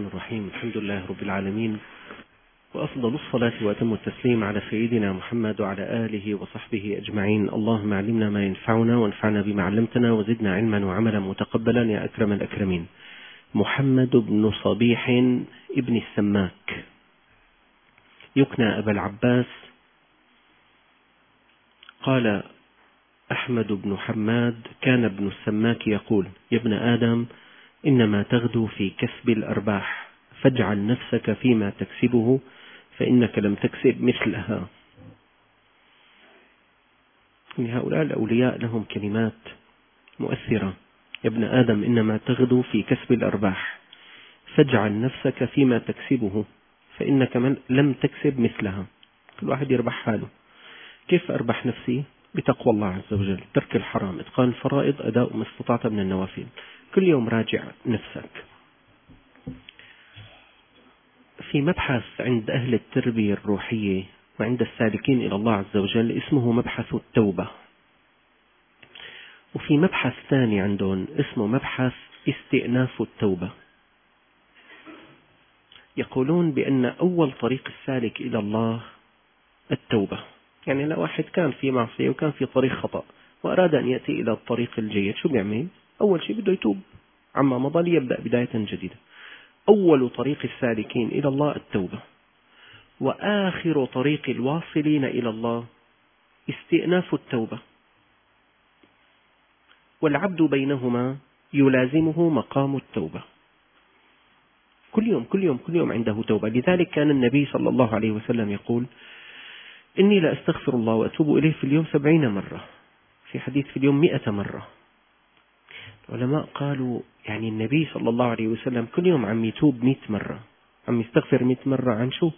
الرحيم. الحمد لله رب العالمين، وأفضل الصلاة وأتم التسليم على سيدنا محمد وعلى آله وصحبه أجمعين. اللهم علمنا ما ينفعنا وانفعنا بما علمتنا وزدنا علما وعملا متقبلا يا أكرم الأكرمين. محمد بن صبيح ابن السماك يكنى أبا العباس. قال أحمد بن حماد: كان ابن السماك يقول: يا ابن آدم، إنما تغدو في كسب الأرباح، فاجعل نفسك فيما تكسبه فإنك لم تكسب مثلها. هؤلاء الأولياء لهم كلمات مؤثرة. يا ابن آدم، إنما تغدو في كسب الأرباح، فاجعل نفسك فيما تكسبه فإنك لم تكسب مثلها. كل واحد يربح حاله. كيف أربح نفسي؟ بتقوى الله عز وجل، ترك الحرام، إتقان الفرائض، أداء ما استطعت من النوافل. كل يوم راجع نفسك. في مبحث عند أهل التربية الروحية وعند السالكين إلى الله عز وجل اسمه مبحث التوبة، وفي مبحث ثاني عندهم اسمه مبحث استئناف التوبة. يقولون بأن أول طريق السالك إلى الله التوبة. يعني لو واحد كان في معصية وكان في طريق خطأ وأراد أن يأتي إلى الطريق الجيد، شو بيعمل؟ أول شيء بده يتوب عما مضى ليبدأ بداية جديدة. أول طريق السالكين إلى الله التوبة، وآخر طريق الواصلين إلى الله استئناف التوبة، والعبد بينهما يلازمه مقام التوبة. كل يوم كل يوم كل يوم عنده توبة. لذلك كان النبي صلى الله عليه وسلم يقول: إني لا أستغفر الله وأتوب إليه في اليوم 70 مرة، في حديث في اليوم 100 مرة. العلماء قالوا يعني النبي صلى الله عليه وسلم كل يوم عم يتوب 100 مرة، عم يستغفر 100 مرة عن شو؟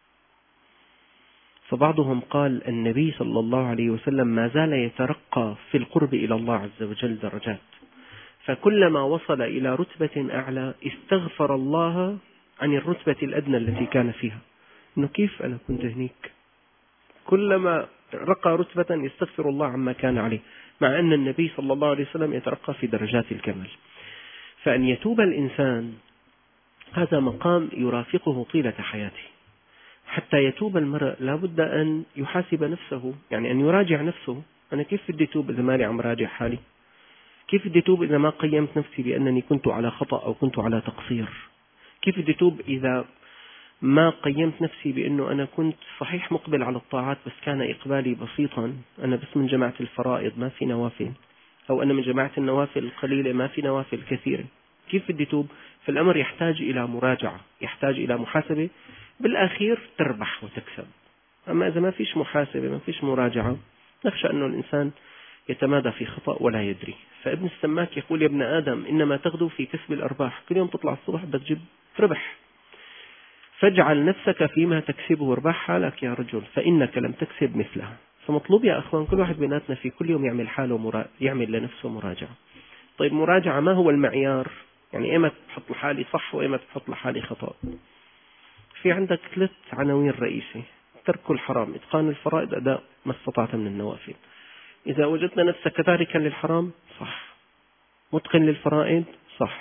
فبعضهم قال النبي صلى الله عليه وسلم ما زال يترقى في القرب إلى الله عز وجل درجات، فكلما وصل إلى رتبة أعلى استغفر الله عن الرتبة الأدنى التي كان فيها. إنه كيف أنا كنت هنيك؟ كلما رقى رتبة يستغفر الله عما كان عليه، مع أن النبي صلى الله عليه وسلم يترقى في درجات الكمال. فأن يتوب الإنسان هذا مقام يرافقه طيلة حياته. حتى يتوب المرء لا بد أن يحاسب نفسه، يعني أن يراجع نفسه. أنا كيف بدي توب إذا ماني عم راجع حالي؟ كيف بدي توب إذا ما قيمت نفسي بأنني كنت على خطأ أو كنت على تقصير؟ كيف بدي توب إذا ما قيمت نفسي بأنه أنا كنت صحيح مقبل على الطاعات بس كان إقبالي بسيطا، أنا بس من جماعة الفرائض ما في نوافل، أو أنا من جماعة النوافل القليلة ما في نوافل كثيرة؟ كيف بدي توب؟ فالأمر يحتاج إلى مراجعة، يحتاج إلى محاسبة، بالأخير تربح وتكسب. أما إذا ما فيش محاسبة ما فيش مراجعة نخشى أنه الإنسان يتمادى في خطأ ولا يدري. فابن السماك يقول: يا ابن آدم، إنما تغدو في كسب الأرباح. كل يوم تطلع الصبح بتجيب ربح، فاجعل نفسك فيما تكسبه، واربح حالك يا رجل فإنك لم تكسب مثلها. فمطلوب يا أخوان كل واحد بيناتنا في كل يوم يعمل حاله يعمل لنفسه مراجعة. طيب مراجعة ما هو المعيار؟ يعني إيمت بحط لحالي صح وإيمت بحط لحالي خطأ؟ في عندك 3 عناوين رئيسية: ترك الحرام، إتقان الفرائض، أداء ما استطعت من النوافل. إذا وجدنا نفسك تاركا للحرام صح، متقن للفرائض صح،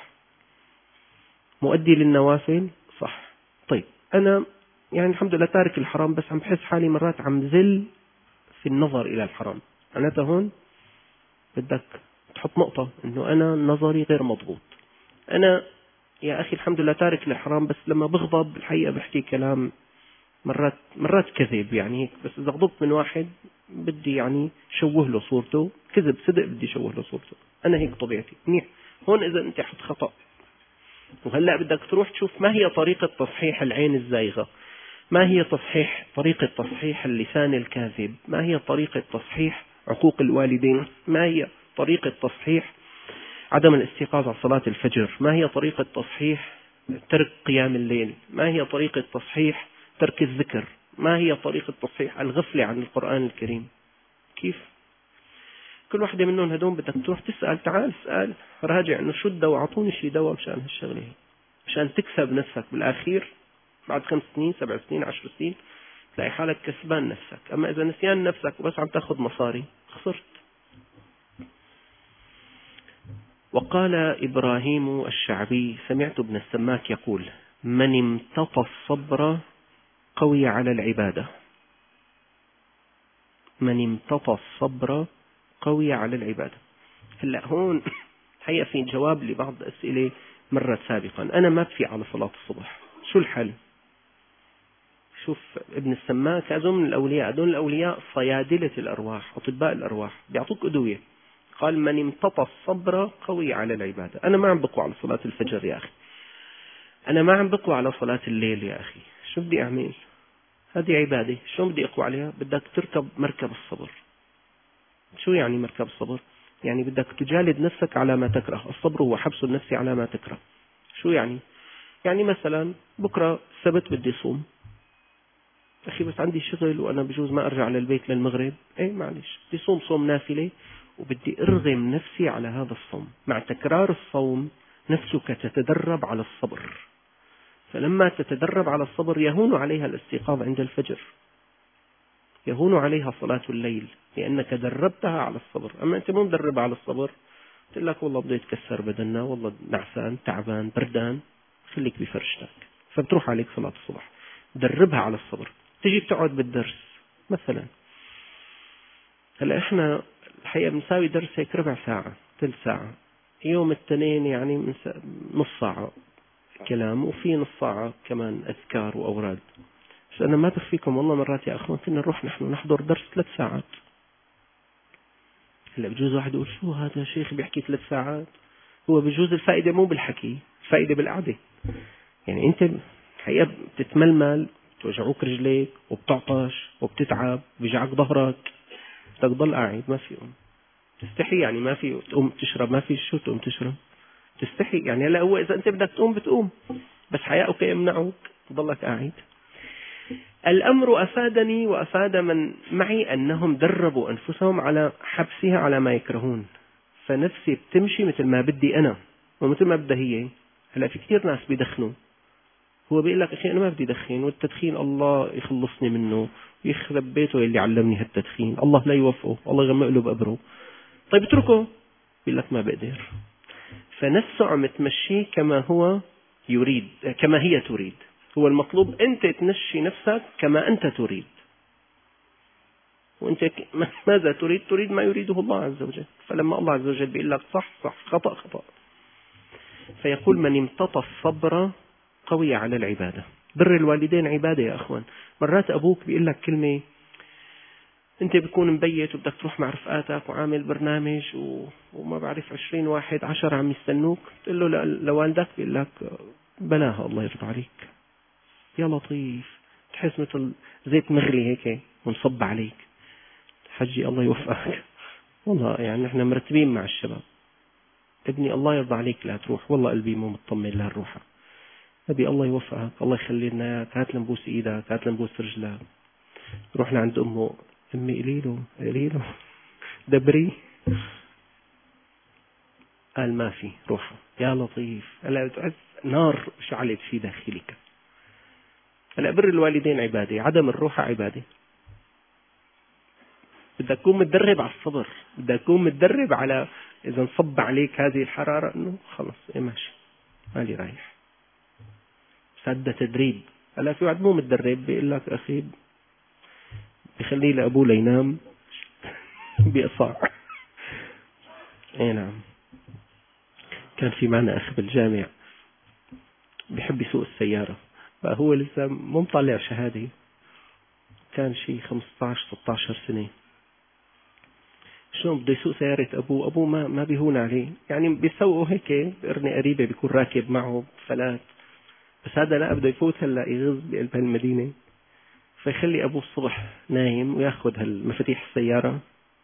مؤدي للنوافل صح. طيب أنا يعني الحمد لله تارك الحرام بس عم بحس حالي مرات عم زل في النظر إلى الحرام. معناتها هون بدك تحط نقطة إنه أنا نظري غير مضبوط. أنا يا أخي الحمد لله تارك للحرام بس لما بغضب الحقيقة بحكي كلام مرات كذب، يعني هيك. بس إذا غضبت من واحد بدي يعني شوه له صورته، كذب صدق بدي شوه له صورته. أنا هيك طبيعتي منيح. هون إذا أنت حط خطأ، وهلأ بدك تروح تشوف ما هي طريقة تصحيح العين الزائغة، ما هي طريقة تصحيح اللسان الكاذب، ما هي طريقة تصحيح عقوق الوالدين، ما هي طريقة تصحيح عدم الاستيقاظ على صلاة الفجر، ما هي طريقة تصحيح ترك قيام الليل، ما هي طريقة تصحيح ترك الذكر، ما هي طريقة تصحيح الغفلة عن القرآن الكريم. كيف؟ كل واحدة منهم هدول بدك تروح تسأل، تعال اسأل راجع انه شو الدواء، اعطوني شي دواء مشان هالشغلة هي، مشان تكسب نفسك بالأخير. بعد 5 سنين 7 سنين 10 سنين تلاقي حالك كسبان نفسك. أما إذا نسيان نفسك وبس عم تاخذ مصاري خسرت. وقال إبراهيم الشعبي: سمعت ابن السماك يقول: من امتطى الصبر قوي على العبادة. من امتطى الصبر قوي على العبادة. هلا هون الحقيقة في جواب لبعض أسئلة مرت سابقا. أنا ما بفي على صلاة الصبح، شو الحل؟ شوف ابن السماك هذول من الأولياء، هذول الأولياء صيادلة الأرواح، أطباء الأرواح، بيعطوك أدوية. قال من امتطى الصبر قوي على العبادة. أنا ما عم بقوى على صلاة الفجر يا أخي، أنا ما عم بقوى على صلاة الليل يا أخي، شو بدي أعمل؟ هذه عبادة، شو بدي أقوى عليها؟ بدك تركب مركب الصبر. شو يعني مركب الصبر؟ يعني بدك تجالد نفسك على ما تكره. الصبر هو حبس النفس على ما تكره. شو يعني؟ يعني مثلا بكرة السبت بدي صوم، أخي بس عندي شغل وأنا بجوز ما أرجع للبيت للمغرب، إيه معلش بدي صوم صوم نافلة، وبدي أرغم نفسي على هذا الصوم. مع تكرار الصوم نفسك تتدرب على الصبر، فلما تتدرب على الصبر يهون عليها الاستيقاظ عند الفجر، يهون عليها صلاة الليل، لأنك دربتها على الصبر. أما أنت مو مدربها على الصبر، قلت لك والله بده يتكسر بدنا، والله نعسان تعبان بردان، خليك بفرشتك، فبتروح عليك صلاة الصبح. دربها على الصبر. تجي بتقعد بالدرس مثلا، هلا احنا الحقيقة بنساوي درس هيك ربع ساعة ثلث ساعة، يوم الاثنين يعني نص ساعة كلام، وفي نص ساعة كمان أذكار وأوراد. بس أنا ما بخفيكم والله مرات يا أخوان كنا نروح نحن نحضر درس 3 ساعات. هلا بجوز واحد يقول شو هذا شيخ بيحكي 3 ساعات؟ هو بجوز الفائدة مو بالحكي، الفائدة بالقعدة. يعني أنت الحقيقة بتتململ، بتوجعوك رجليك وبتعطش وبتتعب وبيجعك ظهرك، بدك تضل قاعد ما في يوم. تستحي يعني ما في تقوم تشرب، ما في شو تقوم تشرب، تستحي يعني. هلا هو إذا أنت بدك تقوم بتقوم، بس حياؤك يمنعك تضلك قاعد. الأمر أفادني وأفاد من معي أنهم دربوا أنفسهم على حبسها على ما يكرهون، فنفسي بتمشي مثل ما بدي أنا ومثل ما بدها هي. هلا في كثير ناس بيدخنوا، هو بيقول لك أخي أنا ما بدي أدخن، والتدخين الله يخلصني منه ويخرب بيته اللي علمني هالتدخين، الله لا يوفقه، الله يغمق له بقبره. طيب اتركه، بيقول لك ما بقدر. فنفسه عم تمشيه كما هو يريد، كما هي تريد. هو المطلوب أنت تمشي نفسك كما أنت تريد، وأنت ماذا تريد؟ تريد ما يريده الله عز وجل. فلما الله عز وجل بيقول لك صح صح، خطأ خطأ. فيقول من امتطى الصبر قوي على العبادة. بر الوالدين عبادة يا أخوان. مرات أبوك بيقول لك كلمة، أنت بتكون مبيت وبدك تروح مع رفقاتك وعامل برنامج وما بعرف 20 واحد 10 عم يستنوك، تقول له لوالدك بيقول لك بلاها الله يرضى عليك، يا لطيف، تحس مثل زيت مغلي هيك ونصب عليك. حجي الله يوفقك، والله يعني احنا مرتبين مع الشباب، ابني الله يرضى عليك لا تروح، والله قلبي مو مطمن لا نروحها. أبي الله يوفقك، الله يخلي لنا اياك، هات لنبوس ايدك، هات لنبوس رجلك. رحنا عند امه، امي قلي له دبري، قال ما في روح، يا لطيف. هلا بتحس نار شعلت في داخلك. هلا بر الوالدين عبادة، عدم الروحة عبادة. بدك تكون متدرب على الصبر، بدك تكون متدرب على إذا انصب عليك هذه الحرارة إنه خلص إيه ماشي مالي رايح. سد تدريب. هلا في واحد مو متدرب بيقول لك أخي بخليه لأبوه لينام بإصاع. إيه نعم. كان في معنا أخ بالجامع بيحب يسوق السيارة، فهو لسه مو مطلع شهادة، كان شيء 15-16 سنة. شلون بده يسوق سيارة أبوه ما بيهون عليه، يعني بيسوقه هيك بقرنة قريبة، بيكون راكب معه فلات، بس هذا لا بده يفوت هلا يغز بقلب هالمدينة، فيخلي أبوه الصبح نايم وياخذ هالمفاتيح السيارة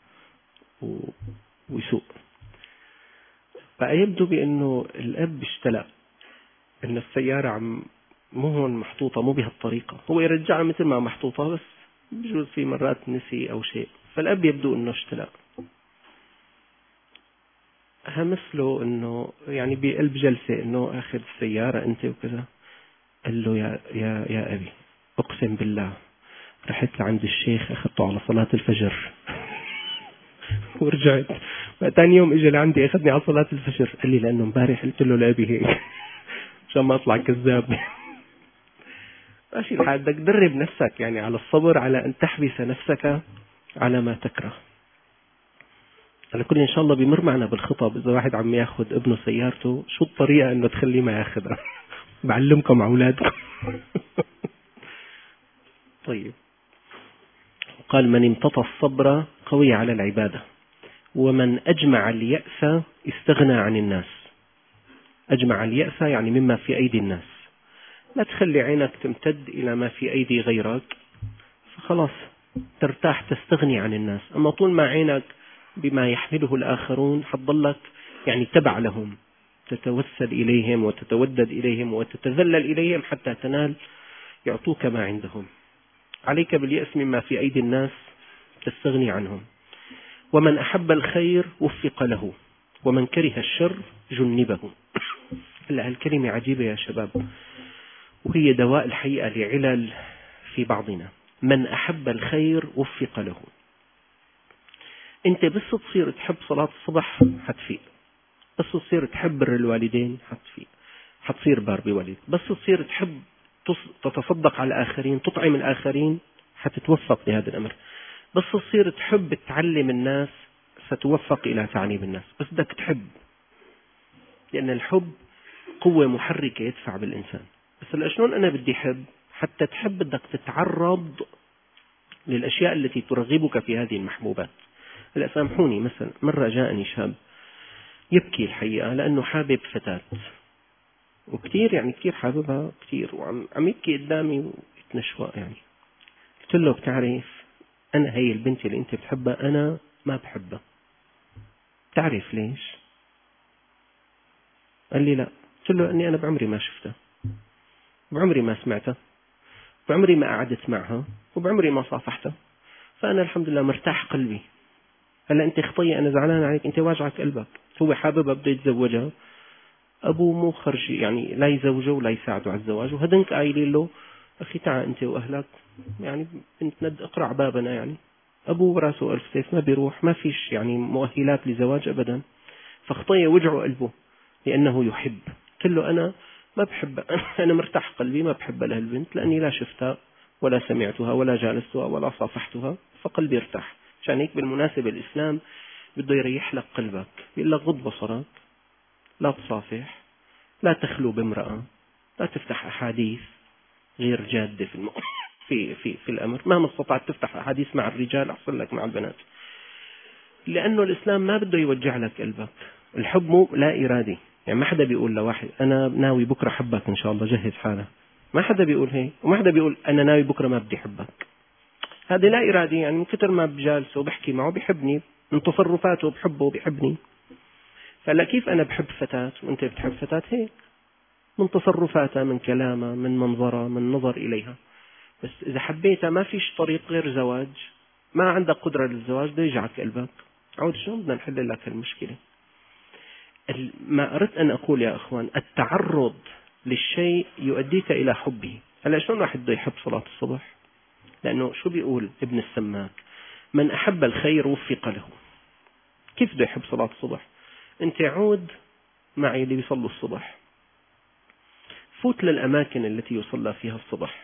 ويسوق. فيبدو بأنه الأب اشتلق إن السيارة مو هون محطوطة، مو بهالطريقة، هو يرجعها مثل ما محطوطة، بس بجوز في مرات نسي أو شيء، فالأب يبدو إنه اشتلق. همثله إنه يعني بقلب جلسة إنه أخذ السيارة أنت وكذا، قال له يا أبي أقسم بالله رحت لعند الشيخ أخذته على صلاة الفجر ورجعت، ثاني يوم إجا لعندي أخذني على صلاة الفجر، قال لي لأنه امبارح قلت له لأبي هيك عشان ما أطلع كذاب. ماشي الحال، بدك تدرب نفسك يعني على الصبر، على أن تحبس نفسك على ما تكره. على كل إن شاء الله بيمر معنا بالخطب، إذا واحد عم ياخذ ابنه سيارته شو الطريقة إنه تخليه ما ياخذها. بعلمكم أولادكم. طيب، قال من امتطى الصبر قوي على العبادة، ومن أجمع اليأس استغنى عن الناس. أجمع اليأس يعني مما في أيدي الناس، لا تخلي عينك تمتد إلى ما في أيدي غيرك، فخلاص ترتاح تستغني عن الناس. أما طول ما عينك بما يحمله الآخرون حتضلك يعني تبع لهم، تتوسل إليهم وتتودد إليهم وتتذلل إليهم حتى تنال يعطوك ما عندهم. عليك باليأس مما في أيدي الناس، تستغني عنهم. ومن أحب الخير وفق له، ومن كره الشر جنبه. هلا هالكلمة عجيبة يا شباب، وهي دواء الحقيقة لعلل في بعضنا. من أحب الخير وفق له. أنت بس تصير تحب صلاة الصبح حتفيق، بس تصير تحب بر الوالدين حتفيق، حتصير بار بوالدك. بس تصير تحب تتصدق على الآخرين، تطعم الآخرين، حتتوفق لهذا الأمر. بس تصير تحب تعلم الناس، ستوفق إلى تعليم الناس. بس بدك تحب، لأن الحب قوة محركة يدفع بالإنسان. بس هلا شلون أنا بدي أحب؟ حتى تحب بدك تتعرض للأشياء التي ترغبك في هذه المحبوبات. هلا سامحوني، مثلا مرة جاءني شاب يبكي الحقيقة لأنه حابب فتاة، وكثير يعني كثير حاببها كثير، وعم يبكي قدامي ويتنشوى يعني. قلت له بتعرف أنا هي البنت اللي أنت بتحبها أنا ما بحبها. تعرف ليش؟ قال لي لا. قلت له أني أنا بعمري ما شفتها، بعمري ما سمعتها، بعمري ما قعدت معها، وبعمري ما صافحتها، فأنا الحمد لله مرتاح قلبي. هلا أنت خطية، أنا زعلان عليك، أنت واجعك قلبك. هو حاببها بده يتزوجها، أبوه مو خرجي يعني لا يزوجه ولا يساعده على الزواج، وهدنك قايلين له أخي تعال أنت وأهلك يعني بنت اقرع بابنا يعني. أبوه راسه ألف سيف، ما بيروح، ما فيش يعني مؤهلات لزواج أبدا. فخطية وجعه قلبه لأنه يحب. قلت له أنا ما بحب، أنا مرتاح قلبي، ما بحب لهالبنت لأني لا شفتها ولا سمعتها ولا جالستها ولا صافحتها، فقلبي ارتاح. عشان هيك بالمناسبة الإسلام بده يريح لك قلبك، بيقول لك غض بصرك، لا تصافح، لا تخلو بامرأة، لا تفتح أحاديث غير جادة في الأمر. مهما استطعت تفتح أحاديث مع الرجال أحسن لك مع البنات، لأنه الإسلام ما بده يوجع لك قلبك. الحب مو لا إرادي، يعني ما حدا بيقول لواحد أنا ناوي بكرة حبك إن شاء الله جهز حالك، ما حدا بيقول هيك، وما حدا بيقول أنا ناوي بكرة ما بدي حبك. هذا لا إرادي، يعني من كتر ما بجالسه وبحكي معه بيحبني، من تصرفاته بحبه وبيحبني. فلا كيف أنا بحب فتاة وأنت بتحب فتاة؟ هيك من تصرفاتها، من كلامها، من منظرها، من نظر إليها. بس إذا حبيتها ما فيش طريق غير زواج، ما عندك قدرة للزواج، بده يجعك قلبك. عود شلون بدنا نحل لك المشكلة؟ ما أردت أن أقول يا أخوان، التعرض للشيء يؤديك إلى حبه. هلا شلون واحد بده يحب صلاة الصبح؟ لأنه شو بيقول ابن السماك؟ من أحب الخير وفق له. كيف بده يحب صلاة الصبح؟ أنت عود معي اللي بيصلوا الصبح، فوت للأماكن التي يصلى فيها الصبح،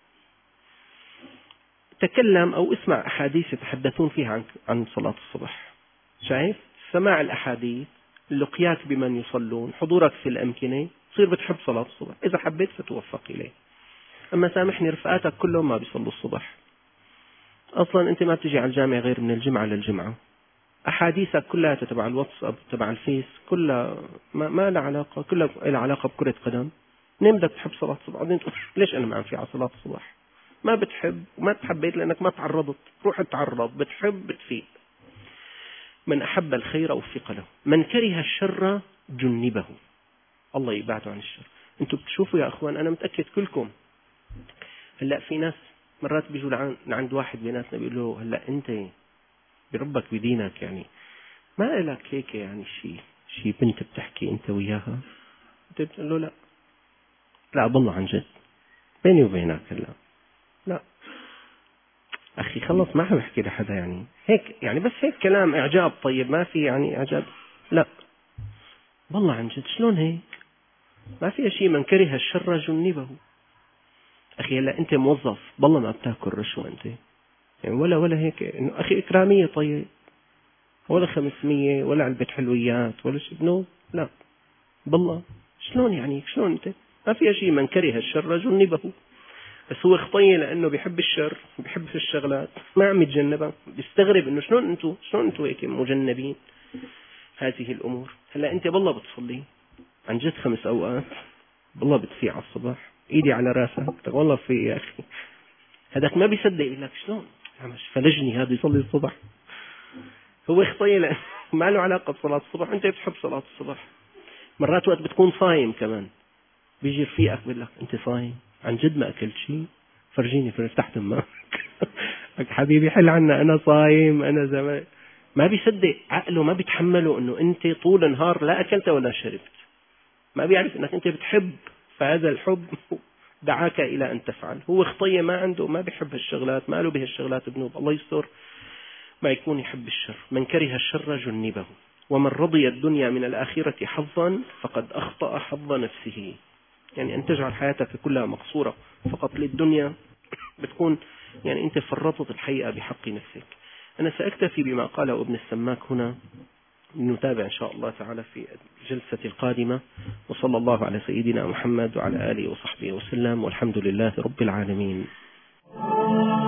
تكلم أو اسمع أحاديث يتحدثون فيها عن صلاة الصبح. شايف؟ سماع الأحاديث، لقياك بمن يصلون، حضورك في الأمكنة، تصير بتحب صلاة الصبح. إذا حبيت ستوفق إليه. أما سامحني، رفقاتك كلهم ما بيصلوا الصبح أصلا، أنت ما بتجي على الجامع غير من الجمعة للجمعة، أحاديثك كلها تبع الواتساب تبع الفيس، كلها ما لها علاقة، كلها لها علاقة بكرة قدم. منين بدك تحب صلاة الصبح؟ بعدين تقول ليش أنا ما أنفع على صلاة الصبح؟ ما بتحب وما تحبيت لأنك ما تعرضت. روح تعرض، بتحب بتفيق. من أحب الخير وفق له، من كره الشر جنبه. الله يبعده عن الشر. أنتم بتشوفوا يا أخوان، أنا متأكد كلكم هلأ في ناس مرات بيجوا لعند واحد بيناتنا بيقول له هلأ أنت بربك بدينك يعني ما لك هيك يعني شي بنت بتحكي أنت وياها؟ أنت بتقول له لا بالله عن جد بيني وبينك هلأ لا أخي خلص، ما بحكي لحدا يعني هيك، يعني بس هيك كلام إعجاب. طيب ما في يعني إعجاب؟ لا والله عن جد شلون هيك؟ ما في شيء. من كره الشر جنبه. أخي هلا أنت موظف بالله ما بتاكل رشوة أنت، يعني ولا هيك إنه أخي إكرامية طيب، ولا 500 ولا علبة حلويات ولا شيء بنو، لا بالله. شلون يعني شلون أنت؟ ما في شيء، من كره الشر جنبه. بس هو خطية لأنه بيحب الشر، بيحب الشغلات، ما عم يتجنبها، بيستغرب إنه شلون أنتوا هيك مجنبين هذه الأمور. هلا أنت بالله بتصلي عن جد 5 أوقات، بالله بتفيع على الصبح إيدي على راسك والله في يا أخي، هذاك ما بيصدق يقول لك شلون فلجني هذا يصلي الصبح. هو خطية لأنه ما له علاقة بصلاة الصبح، أنت بتحب صلاة الصبح. مرات وقت بتكون صايم كمان بيجي رفيقك بيقول لك أنت صايم عن جد ما أكلت شيء، فرجيني افتح دمك حبيبي حل عنا، أنا صايم أنا زمان. ما بيصدق عقله، ما بيتحمله إنه أنت طول النهار لا أكلت ولا شربت، ما بيعرف إنك أنت بتحب، فهذا الحب دعاك إلى أن تفعل. هو خطية ما عنده، ما بيحب هالشغلات، ما له بهالشغلات بنوب. الله يستر ما يكون يحب الشر. من كره الشر جنبه، ومن رضي الدنيا من الآخرة حظا فقد أخطأ حظ نفسه. يعني أن تجعل حياتك كلها مقصورة فقط للدنيا بتكون يعني أنت فرطت الحقيقة بحق نفسك. أنا سأكتفي بما قاله ابن السماك هنا، نتابع إن شاء الله تعالى في الجلسة القادمة. وصلى الله على سيدنا محمد وعلى آله وصحبه وسلم، والحمد لله رب العالمين.